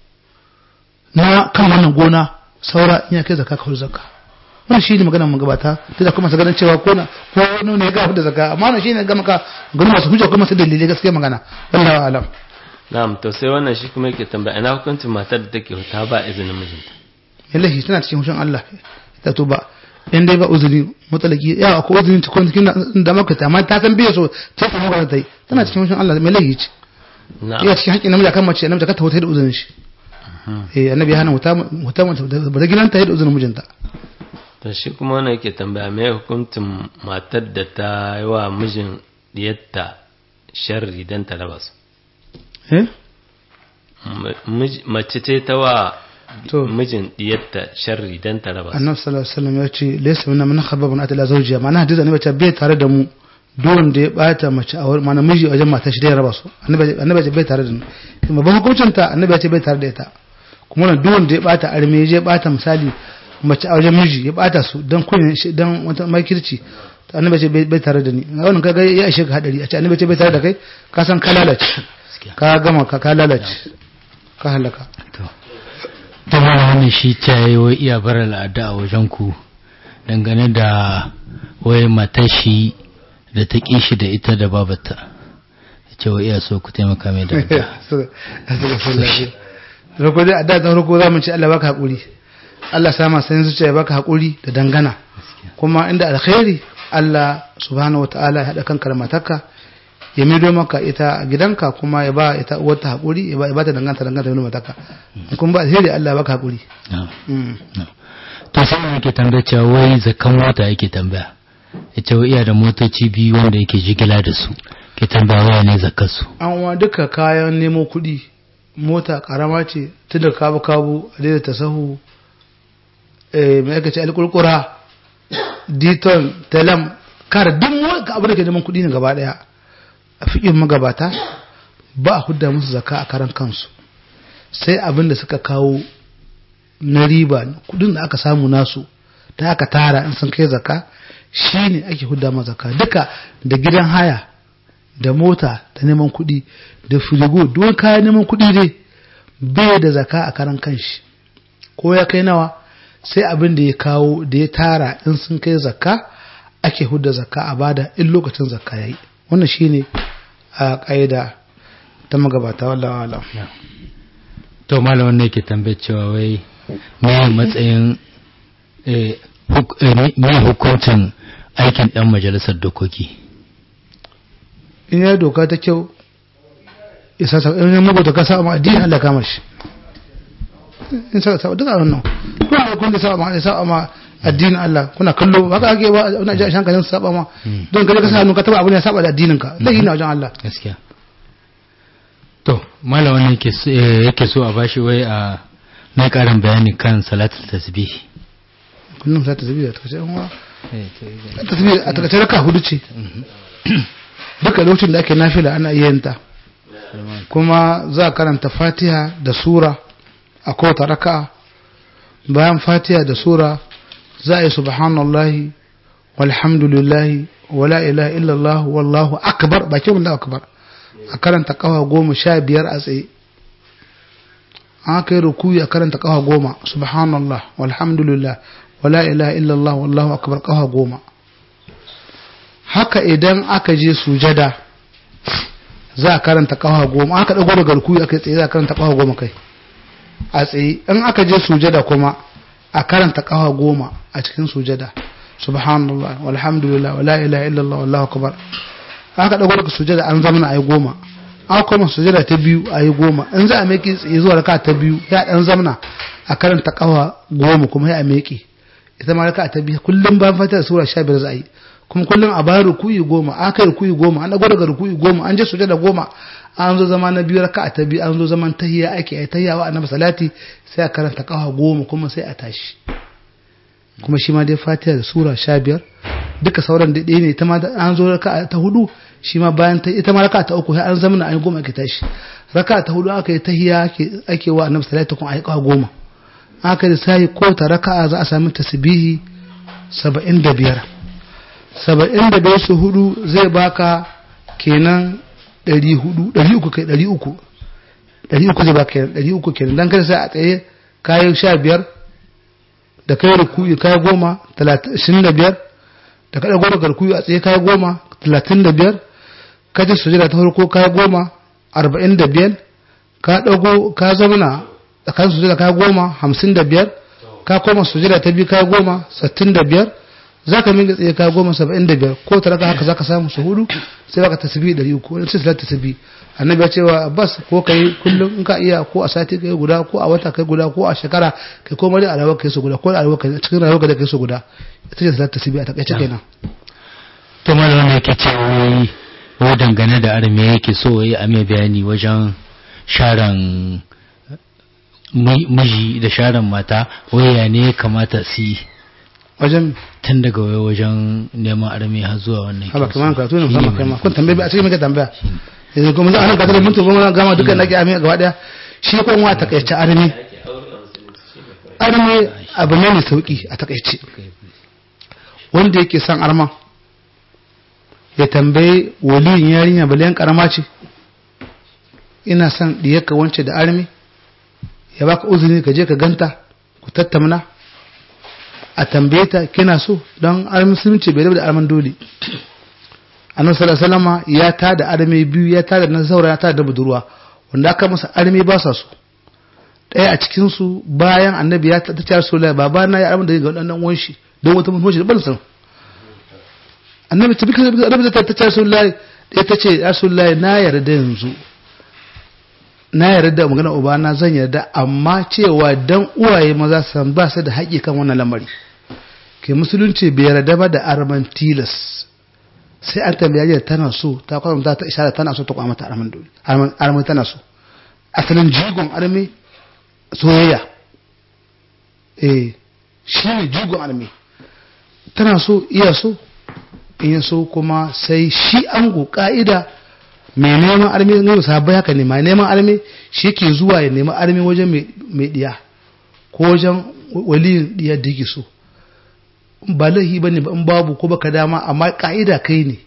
na kan wannan gona saura in ya kai zakka kawai zakka wannan shine magana mun gabata da kuma ganin cewa ko na ko wani ne ga da zakka amma wannan shine ga maka gani masu hujja kuma su dalilai gaskiya magana wallahi alam na'am to sai wannan shi kuma yake tambaya ina hukuncin matar da take ta ba izinin mijinta yallahi tana cikin hushin Allah ta tuba in dai ba uzuri mutalaki ya ko uzurin ta cikin da maka ta amma ta san biye so ta samu ga ta yi tana cikin hushin Allah mai lahi ce na'am ya cikin haƙin namiji akan mace namiji ka ta wuta da uzurin shi eh annabi hana wuta wuta da gilanta da uzurin mijinta to shi kuma wannan yake tambaya me hukuncin matar da ta yi wa mijin diyarta sharri dan ta raba su eh mace ce ta wa mijin diyarta sharri dan ta raba su annabi sallallahu alaihi wasallam ya ce laysa minna man khababun atala zawjiya ma'ana hadisi annabi ta bai tare da mu don da ya bata mace a wurin mana miji wajen matar shi da ya raba su annabi annabi ya bai tare da mu kuma ba hukuncin ta annabi ya ce bai tare da ita kuma wannan don da ya bata arme ya bata misali mace a wajen miji ya bata su don kunya don wata makirci annabi ce bai tare da ni wannan kaga ya ishe ka hadari a ce annabi ce bai tare da kai ka san ka lalace ka gama ka ka lalace ka halaka to to wannan shi ta yi wai iya bar al'ada a wajen ku dangane da wai matar shi da ta ki shi da ita da babarta ce wai iya so ku taimaka mai da ita roko dai a da zan roko za mu ci Allah baka hakuri Allah sama sanin zuciya baka hakuri da dangana kuma inda alkhairi Allah subhanahu wataala ya hada kan kalmatarka ya mido maka ita a gidanka kuma ya ba ita uwarta hakuri ya ba ya ba ta danganta danganta wani mataka kuma ba sai da Allah baka hakuri to sai ne yake tambaya cewa wai zakan mota yake tambaya yace wai iya da motoci biyu wanda yake jigila da su ke tambaya waya ne zakar su an wa duka kayan nemo kuɗi mota karama ce tunda kabu kabu a daidai ta sahu eh mai aka ce alƙurƙura diton telam kar duk wani abu da ke neman kuɗi ne gaba ɗaya a fiƙin magabata ba a hudda musu zaka a karan kansu sai abin da suka kawo na riba kuɗin da aka samu nasu da aka tara in sun kai zaka shine ake hudda ma zaka duka da gidan haya da mota da neman kuɗi da firigo don kayan neman kuɗi dai bai da zaka a karan kanshi ko ya kai nawa sai abin da ya kawo da ya tara in sun kai zakka ake hudda zakka a bada in lokacin zakka yayi wannan shine a kaida ta magabata wallahi wala to malam wannan yake tambayar cewa wai me matsayin eh me hukuncin aikin dan majalisar dokoki in ya doka ta kyau isa sa in mu ta kasa amma addini Allah kama shi in sa sa duka wannan kuma kun da sa amma sa amma addinin Allah kuna kallo haka ake ba wannan ji shan kan saba ma don kaje ka sa hannu ka taba abin ya saba da addinin ka dai ina wajen Allah gaskiya to malam wannan yake yake so a bashi wai a na karin bayani kan salatul tasbih kullum salatul tasbih ta kace wa tasbih a ta kace raka hudu ce duka lokacin da ake nafila ana yin ta kuma za a karanta Fatiha da sura a kowace raka'a bayan Fatiha da sura za a yi subhanallahi walhamdulillahi wala ilaha illallah wallahu akbar bakin wanda akbar a karanta kafa goma sha biyar a tsaye an kai rukuyi a karanta kafa goma subhanallah walhamdulillah wala ilaha illallah wallahu akbar kafa goma haka idan aka je sujada za a karanta kafa goma aka dago daga rukuyi aka tsaye za a karanta kafa goma kai a tsaye in aka je sujada kuma a karanta kafa goma a cikin sujada subhanallah walhamdulillah wala ilaha illallah wallahu akbar aka dago daga sujada an zamana ayi goma aka kuma sujada ta biyu ayi goma in za a meki tsaye zuwa raka ta biyu ya dan zamana a karanta kafa goma kuma ya meki ita ma raka ta biyu kullum bayan fatiha sura sha biyar za a yi kuma kullum a bayan rukuyi goma aka yi rukuyi goma an dago daga rukuyi goma an je sujada goma an zo zama na biyu raka ta biyu an zo zaman tahiyya ake ai tahiyya wa annabi salati sai a karanta kafa goma kuma sai a tashi kuma shi ma dai fatiha da sura sha biyar duka sauran da ɗaya ne ita ma an zo raka ta hudu shi ma bayan ta ita ma raka ta uku sai an zama na an goma ake tashi raka ta hudu aka yi tahiyya ake ake wa annabi salati kuma ai kafa goma aka yi sai ko ta raka za a sami tasbihi saba'in da biyar saba'in da biyar su hudu zai baka kenan ɗari hudu ɗari uku kai ɗari uku ɗari uku zai baka kenan ɗari uku kenan dan kada sai a tsaye kayan sha biyar da kai rukuyi kai goma talatin da biyar da kada goma garkuyi a tsaye kai goma talatin da biyar ka ji sujada ta farko kai goma arba'in da biyar ka dago ka zamana tsakanin sujada kai goma hamsin da biyar ka koma sujada ta biyu kai goma sittin da biyar zaka minga tsaye kai goma saba'in da biyar ko taraka haka zaka samu su hudu sai baka tasbih ɗari uku wannan sai salatu tasbih annabi ya ce wa Abbas ko kai kullum in ka iya ko a sati kai guda ko a wata kai guda ko a shekara kai ko mari a rayuwar kai su guda ko a rayuwar kai cikin rayuwar da kai su guda ita ce salatu tasbih a takaice kenan to mallam ne yake cewa wai dangane da arme yake so yayi a mai bayani wajen sharan miji da sharan mata waya ne kamata su yi wajen tun daga wajen neman arme har zuwa wannan haba kaman ka tunan sama kai ma kun tambaye a cikin maka tambaya yanzu kuma zan ka da mutum goma gama dukkan nake arme gaba daya shi ko wa takaice arme arme abu ne mai sauki a takaice wanda yake son arma ya tambaye waliyin yarinya balayan karama ce ina son diyarka wance da arme ya baka uzuri ka je ka ganta ku tattauna a tambaye ta kina so don armi musulunci bai da arman dole annabi sallallahu alaihi wasallam ya tada armi biyu ya tada na saura ya tada budurwa wanda aka masa armi ba sa so daya a cikin su bayan annabi ya ta ce rasulullahi baba na ya armi da ga wannan uwan shi don wata mutum shi da balsan annabi ta bika annabi ta ce rasulullahi ɗaya ta ce rasulullahi na yarda yanzu na yarda magana ubana zan yarda amma cewa dan uwaye maza san ba su da haƙi kan wannan lamari ke musulunci bai yarda ba da arman tilas sai an tambaya tana so ta kwamta ta isharar tana so ta kwamata arman dole arman tana so asalin jigon armi soyayya eh shi ne jigon armi tana so iya so in so kuma sai shi ango ka'ida mai neman armi ne sahabbai haka ne mai neman armi shi ke zuwa ya nemi armi wajen mai diya ko wajen waliyin diya da yake so ba lahi bane ba in babu ko baka dama amma ka'ida kai ne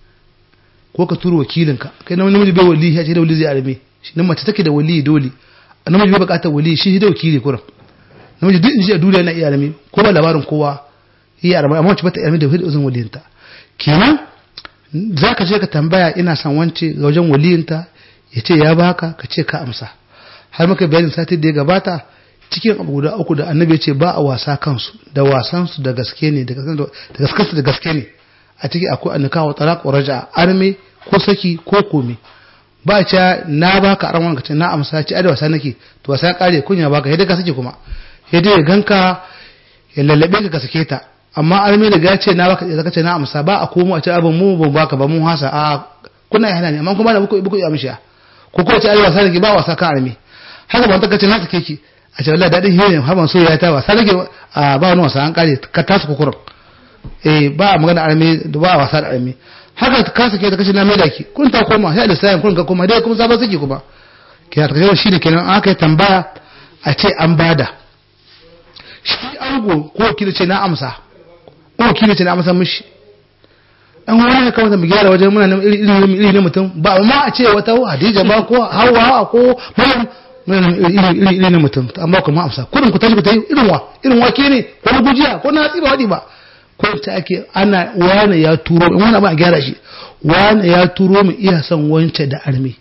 ko ka turo wakilinka kai namiji bai wali ya ce da wali zai armi shi nan mace take da wali dole namiji bai bukatar wali shi da wakili kuran namiji duk inji a duniya na iya armi ko ba labarin kowa iya armi amma wacce bata armi da izinin waliyinta kenan za ka je ka tambaya ina son wance ga wajen waliyinta ya ce ya baka ka ce ka amsa har maka bayanin sati da ya gabata cikin abu guda uku da annabi ya ce ba a wasa kansu da wasansu da gaske ne da gaskansu da gaske ne a ciki akwai annika wa talaq wa raja arme ko saki ko komi ba ce na baka aran wannan ka ce na amsa ce ai da wasa nake to wasa ya kare kunya baka sai dai ka saki kuma sai dai ganka ya lallabe ka ka sake ta amma arme da ya ce na baka zaka ce na amsa ba a komo a ce abin mu ban baka ba mun hasa a kuna yana ne amma kuma da buku buku ya mishi ko ko ce ai wasa nake ba wasa kan arme haka ban ta kace na sake ki a ce wallahi dadin hiyoyin haban so ya ta wasa nake a ba wani wasa an kare ka tasu kukurin eh ba magana arme da ba wasa da arme haka ka sake ta kace na mai daki kun ta koma sai da sayan kun ka koma dai kuma sabon saki kuma kina ta kace shi ne kenan aka yi tambaya a ce an bada shi ango ko kida ce na amsa ko kida ce na amsa mishi an wani ya kamata mu gyara wajen muna iri iri ne mutum ba amma a ce wata Hadija ba ko Hawwa ko Maryam muna iri iri iri ne mutum amma kuma amsa kurin ku tashi ku tayi irin wa irin wake ne ko gujiya ko na tsiba wadi ba ko ta ake ana wani ya turo in wani ba a gyara shi wani ya turo mu iya son wance da arme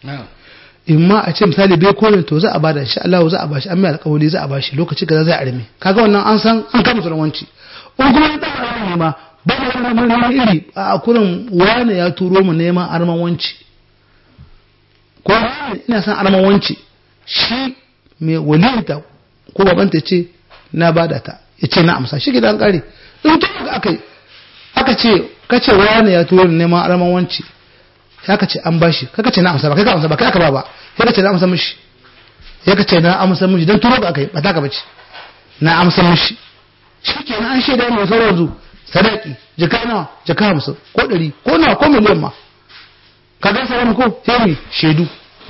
in ma a ce misali bai kone to za a bada shi Allah za a bashi an mai alƙawari za a bashi lokaci kaza zai arme kaga wannan an san an kama sunan wanci in kuma ta arme ma ba wani iri a kurin wani ya turo mu neman arman wanci ko ina san arman wanci shi mai waliyinta ko babanta ce na bada ta ya ce na amsa shi gidan kare in to aka aka ce kace wani ya turo neman arman wanci sai ka ce an bashi kaka ce na amsa ba kai ka amsa ba kai aka ba ba sai ka ce na amsa mishi sai ka ce na amsa mishi dan turo ka kai ba ta ka bace na amsa mishi shikenan an shaida mai sauran zu sadaki jaka nawa jaka hamsin ko ɗari ko nawa ko miliyan ma ka ga sauran ko sai ne shaidu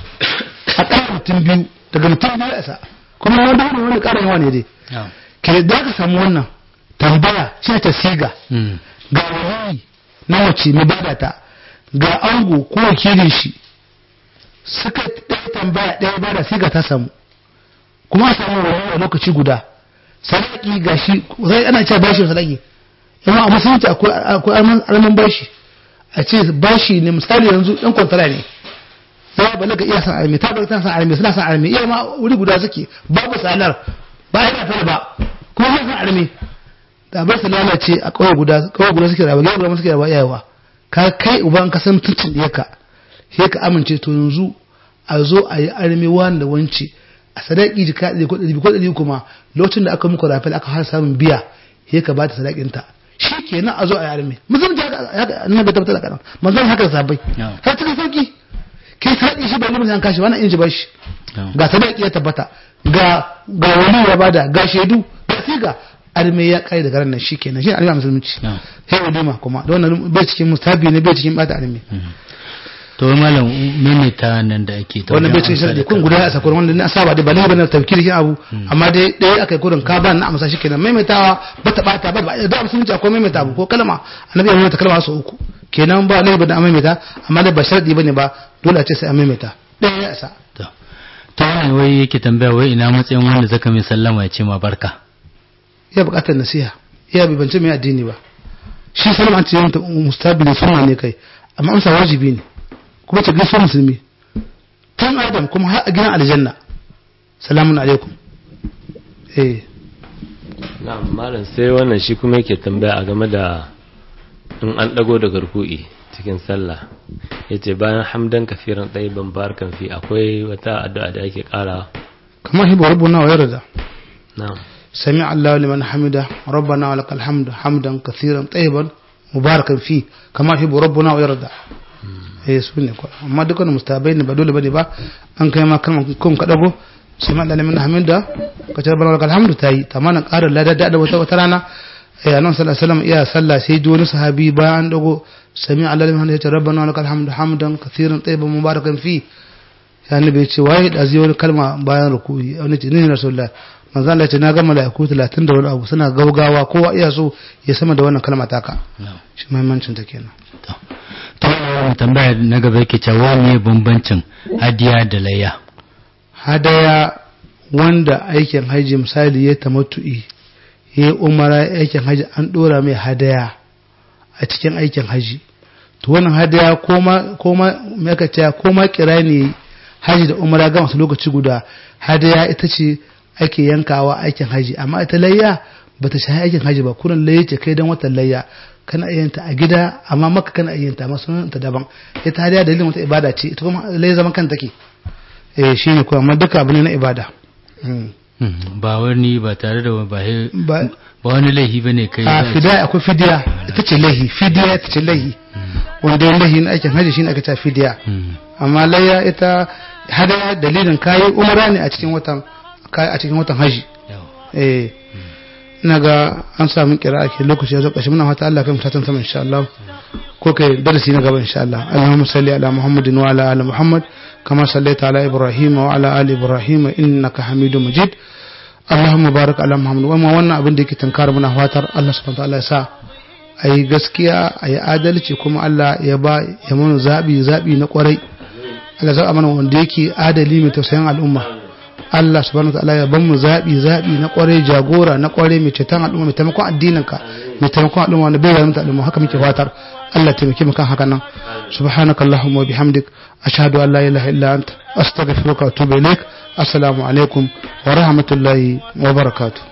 a ƙara mutum biyu daga mutum biyu a sa kuma wanda wani wani ƙarin yawa ne dai ke da ka samu wannan tambaya shi ta siga ga wani na wace mai bada ta ga ango ko wakilin shi suka ɗaya tambaya ɗaya ba da siga ta samu kuma a samu wani a lokaci guda sadaki ga shi zai ana cewa bashi sadaki amma a musulunci akwai arman bashi a ce bashi ne misali yanzu ɗan kwantara ne ya balaga iya san armi ta balaga tana san armi suna san armi iya ma wuri guda suke babu salar ba ya tafi ba kuma suna san armi da bar su lalace a kawai guda kawai guda suke raba guda suke raba iyawa ka kai uban ka san tuntun ɗiyarka sai ka amince to yanzu a zo a yi armi wani da wance a sadaki jika ɗari ko ɗari ko ɗari kuma lokacin da aka muku rafel aka har samun biya sai ka ba ta sadakinta shi kenan a zo a yi armi musamman haka nan bai tabbatar da kanan manzon haka sabai har cikin sauki kai sadaki shi ba ne mutum kashi wannan inji ba shi ga sadaki ya tabbata ga ga wani ya bada ga shaidu ga siga arme ya kai daga ranar shi kenan shi ne arme musulunci sai walima kuma da wannan bai cikin mustahabi ne bai cikin bata arme to malam maimaita nan da ake ta wannan bai cikin sharadi kun guda a sakon wanda na saba da balai bane tafkiri kin abu amma dai dai akai kurin ka ba na amsa shi kenan maimaitawa bata bata ba da musulunci akwai maimaita abu ko kalma annabi ya maimaita kalma su uku kenan ba ne ba da maimaita amma dai ba sharadi bane ba dole a ce sai a maimaita dai ya sa to to wai yake tambaya wai ina matsayin wanda zaka mai sallama ya ce ma barka ya bukatar nasiha ya bi bance mai addini ba shi sallama an ce yanta mustabi ne sunna ne kai amma amsa wajibi ne kuma ta gaisuwar musulmi tun adam kuma har a gidan aljanna salamun alaikum eh na malam sai wannan shi kuma yake tambaya a game da in an dago daga ruku'i cikin sallah yace bayan hamdan kafiran tayyiban barakan fi akwai wata addu'a da ake kara kamar hibu rabbuna wa yarda na'am sami Allahu liman hamida rabbana wa lakal hamdu hamdan kathiran tayyiban mubarakan fi kamar hibu rabbuna wa yarda eh su ne ko amma dukkan mustabai ne ba dole bane ba an kai ma kan kun ka dago sami Allahu liman hamida ka ce rabbana wa lakal hamdu tayi tamanan ƙara lada da wata wata rana eh annabi sallallahu alaihi wasallam iya sallah sai ji wani sahabi bayan dago sami Allahu liman hamida ya ce rabbana wa lakal hamdu hamdan kathiran tayyiban mubarakan fi ya annabi ya ce waye da zai wani kalma bayan ruku'i wani ce ni rasulullah manzo Allah ya ce na ga malaiku talatin da wani abu suna gaugawa kowa iya so ya sama da wannan kalma taka shi muhimmancin ta kenan to to tambaya na gaba yake cewa ne bambancin hadiya da layya hadaya wanda aikin haji misali ya tamattu'i ya umara aikin haji an dora mai hadaya a cikin aikin haji to wannan hadaya koma koma me aka ce koma kirani haji da umara ga masu lokaci guda hadaya ita ce ake yankawa aikin haji amma ita layya bata shahi aikin haji ba kurin layya ce kai dan watan layya kana ayyanta a gida amma maka kana ayyanta amma sunan ta daban ita hadaya dalilin wata ibada ce ita kuma layya zaman kan take eh shine ko amma duka abu ne na ibada ba wani ba tare da ba ba wani laihi bane kai a fidiya akwai fidiya ita ce laihi fidiya ita ce laihi wanda laihi na aikin haji shine aka ta fidiya amma layya ita hadaya dalilin kayi umara ne a cikin watan a cikin watan haji eh ina ga an samu kira ake lokaci ya zo kashi muna fata Allah kai mutatan sama insha Allah ko kai darasi na gaba insha Allah Allahumma salli ala Muhammadin wa ala ali Muhammad kama sallaita ala Ibrahim wa ala ali Ibrahim innaka Hamidum Majid Allahumma barik ala Muhammad wa wannan abin da yake tankar muna fatar Allah subhanahu wa ta'ala ya sa ayi gaskiya ayi adalci kuma Allah ya ba ya mana zabi zabi na kwarai Allah zaba mana wanda yake adali mai tausayin al'umma Allah subhanahu wa ta'ala ya ban mu zabi zabi na kware jagora na kware mai cetan al'umma mai taimakon addinin ka mai taimakon al'umma wanda bai yarda al'umma haka muke fatar Allah taimake mu kan haka nan subhanakallahumma wa bihamdik ashhadu an la ilaha illa anta astaghfiruka wa atubu ilaik assalamu alaikum wa rahmatullahi wa barakatuh